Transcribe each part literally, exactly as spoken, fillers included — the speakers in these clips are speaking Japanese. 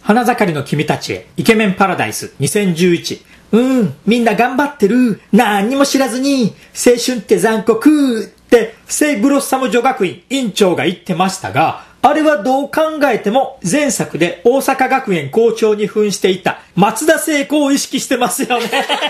花盛りの君たちへイケメンパラダイスにせんじゅういち。うん、みんな頑張ってる。何にも知らずに青春って残酷って聖ブロッサム女学院院長が言ってましたが、あれはどう考えても前作で大阪学園校長に扮していた松田聖子を意識してますよね。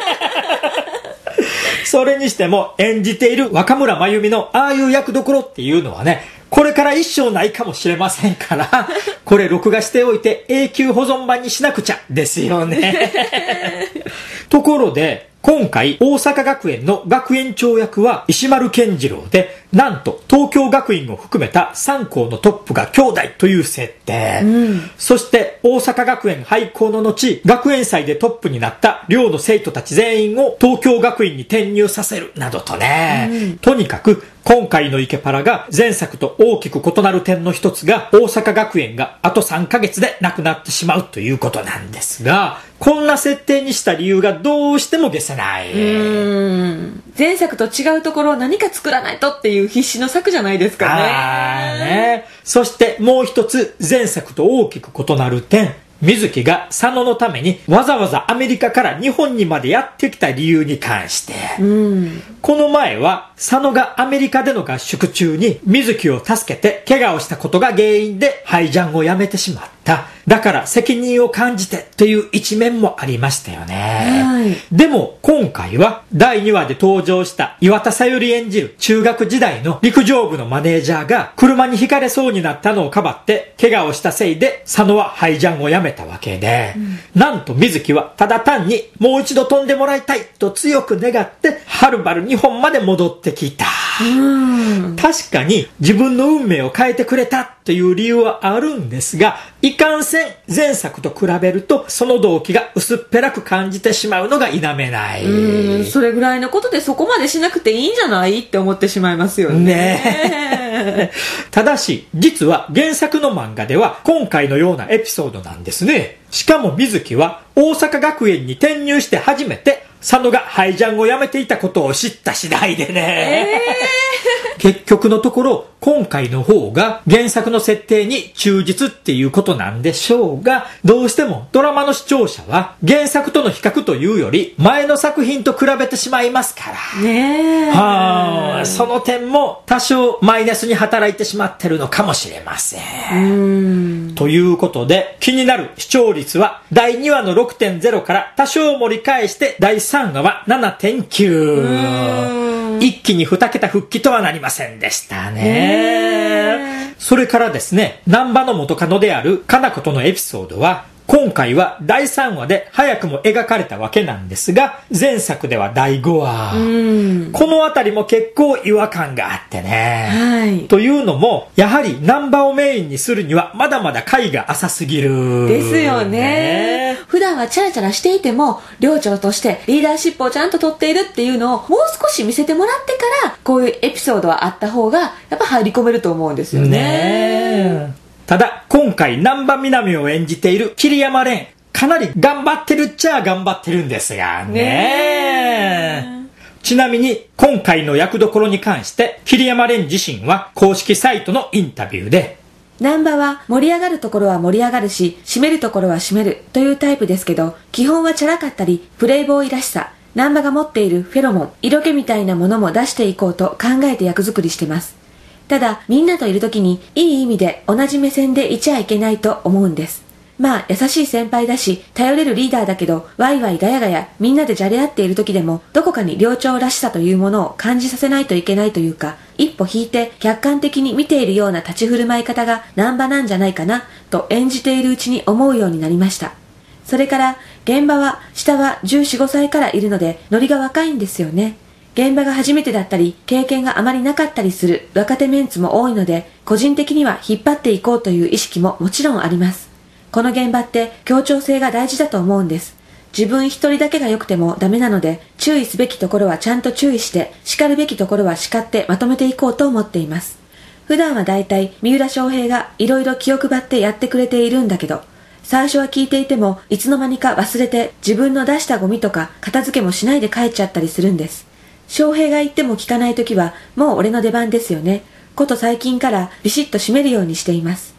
それにしても演じている若村真由美のああいう役どころっていうのはね、これから一生ないかもしれませんから、これ録画しておいて永久保存版にしなくちゃですよね。ところで今回大阪学園の学園長役は石丸健次郎で、なんと東京学院を含めたさん校のトップが兄弟という設定、うん、そして大阪学園廃校の後学園祭でトップになった寮の生徒たち全員を東京学院に転入させるなどとね、うん、とにかく今回のイケパラが前作と大きく異なる点の一つが、大阪学園があとさんかげつでなくなってしまうということなんですが、こんな設定にした理由がどうしても消せない。 うーん、前作と違うところを何か作らないとっていう必死の策じゃないですかね。 あーね。そしてもう一つ前作と大きく異なる点、水木が佐野のためにわざわざアメリカから日本にまでやってきた理由に関して、うん、この前は佐野がアメリカでの合宿中に水木を助けて怪我をしたことが原因でハイジャンをやめてしまった。だから責任を感じてという一面もありましたよね、はい、でも今回はだいにわで登場した岩田さゆり演じる中学時代の陸上部のマネージャーが車にひかれそうになったのをかばって怪我をしたせいで佐野はハイジャンをやめたわけで、うん、なんと水木はただ単にもう一度飛んでもらいたいと強く願ってはるばる日本まで戻ってきた。うん、確かに自分の運命を変えてくれたという理由はあるんですが、いかんせん前作と比べるとその動機が薄っぺらく感じてしまうのが否めない。 うん、それぐらいのことでそこまでしなくていいんじゃないって思ってしまいますよね。 ねただし実は原作の漫画では今回のようなエピソードなんですね。しかも水木は大阪学園に転入して初めて佐野がハイジャンをやめていたことを知った次第でね、えー、結局のところ今回の方が原作の設定に忠実っていうことなんでしょうが、どうしてもドラマの視聴者は原作との比較というより前の作品と比べてしまいますからね、はあ、その点も多少マイナスに働いてしまってるのかもしれません。うーんということで気になる視聴率はだいにわの ろくてんゼロ から多少盛り返してだいさんわは ななてんきゅう、一気にに桁復帰とはなりませんでしたね。それからですね、南波の元カノであるかな子とのエピソードは今回はだいさんわで早くも描かれたわけなんですが、前作ではだいごわ、うんこのあたりも結構違和感があってね、はい、というのもやはり南波をメインにするにはまだまだ回が浅すぎるですよ ね, ね普段はチャラチャラしていても寮長としてリーダーシップをちゃんと取っているっていうのをもう少し見せてもらってからこういうエピソードはあった方がやっぱ入り込めると思うんですよ ね, ねただ今回南波みなみを演じている桐山蓮、かなり頑張ってるっちゃ頑張ってるんですが ね, ねちなみに今回の役どころに関して桐山蓮自身は公式サイトのインタビューで、 南波は盛り上がるところは盛り上がるし締めるところは締めるというタイプですけど、基本はチャラかったりプレイボーイらしさ、南波が持っているフェロモン、色気みたいなものも出していこうと考えて役作りしてます。ただみんなといる時にいい意味で同じ目線でいちゃいけないと思うんです。まあ優しい先輩だし頼れるリーダーだけど、ワイワイガヤガヤみんなでじゃれ合っている時でもどこかに寮長らしさというものを感じさせないといけないというか、一歩引いて客観的に見ているような立ち振る舞い方が南波なんじゃないかなと演じているうちに思うようになりました。それから現場は下はじゅうよん、ごさいからいるのでノリが若いんですよね。現場が初めてだったり経験があまりなかったりする若手メンツも多いので、個人的には引っ張っていこうという意識ももちろんあります。この現場って協調性が大事だと思うんです。自分一人だけが良くてもダメなので、注意すべきところはちゃんと注意して叱るべきところは叱ってまとめていこうと思っています。普段はだいたい三浦翔平がいろいろ気を配ってやってくれているんだけど、最初は聞いていてもいつの間にか忘れて自分の出したゴミとか片付けもしないで帰っちゃったりするんです。翔平が言っても聞かないときはもう俺の出番ですよねこと最近からビシッと締めるようにしています。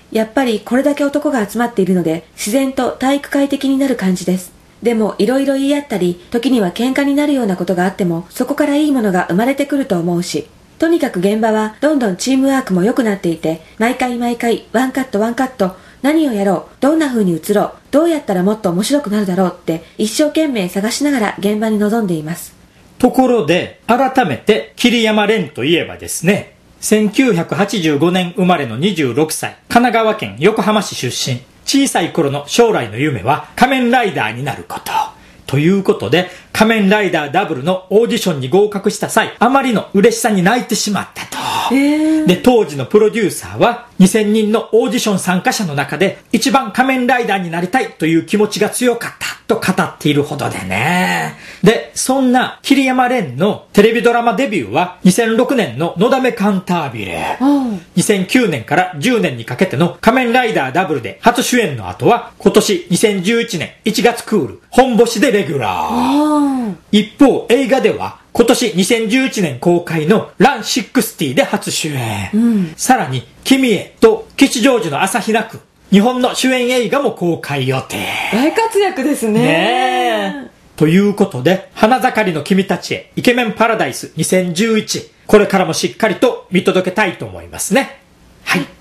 やっぱりこれだけ男が集まっているので自然と体育会的になる感じです。でもいろいろ言い合ったり、時には喧嘩になるようなことがあっても、そこからいいものが生まれてくると思うし、とにかく現場はどんどんチームワークも良くなっていて、毎回毎回ワンカットワンカット、何をやろう、どんな風に映ろう、どうやったらもっと面白くなるだろうって一生懸命探しながら現場に臨んでいます。 ところで改めて桐山蓮といえばですね、せんきゅうひゃくはちじゅうごねん生まれのにじゅうろくさい、神奈川県横浜市出身。小さい頃の将来の夢は仮面ライダーになること。ということで、仮面ライダーダブルのオーディションに合格した際、あまりの嬉しさに泣いてしまったと。で、当時のプロデューサーはにせんにんのオーディション参加者の中で一番仮面ライダーになりたいという気持ちが強かったと語っているほどでね。で、そんな桐山蓮のテレビドラマデビューはにせんろくねんののだめカンタービレ。にせんきゅうねんからじゅうねんにかけての仮面ライダーダブルで初主演の後は今年にせんじゅういちねんいちがつクール本星でレギュラー。一方映画では今年にせんじゅういちねん公開のランろくじゅうで初主演、うん、さらに君へと吉祥寺の朝比奈区日本の主演映画も公開予定。 大活躍ですね。 ねえ。ということで花盛りの君たちへイケメンパラダイスにせんじゅういち、これからもしっかりと見届けたいと思いますね。はい。